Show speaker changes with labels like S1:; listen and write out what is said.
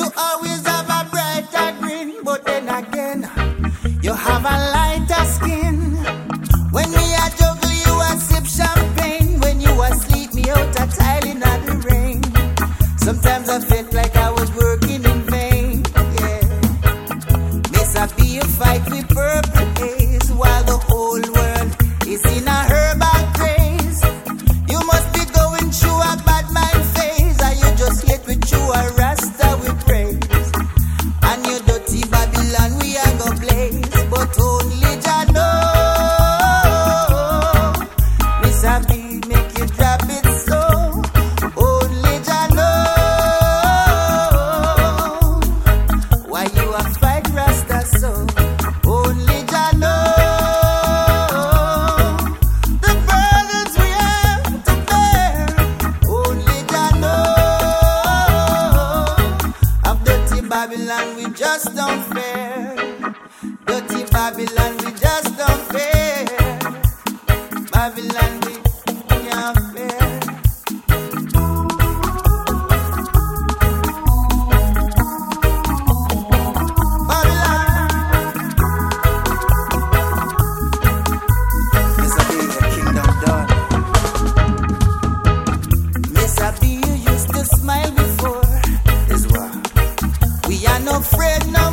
S1: always have a brighter grin, but then again, you have a lighter skin. When me a juggle, you a sip champagne. When you asleep, me out a tiling at the rain. Sometimes I felt like I was working in vain. Yeah, miss I be a fight with purple haze while the whole world is in a herbal craze. You must be going through a bad mind phase, or you just yet with you a rasta with praise. And your dirty Babylon we are go blaze, but only Jah know. Miss I be make you drop it so. Only Jah know why you a fight rasta so. Only Jah know the burdens we have to bear. Only Jah know of dirty Babylon we just don't fair. Dirty Babylon we just don't fair. Babylon we can't fair. Miss I be a kingdom done. Miss I be you used to smile before. Is what we are no afraid no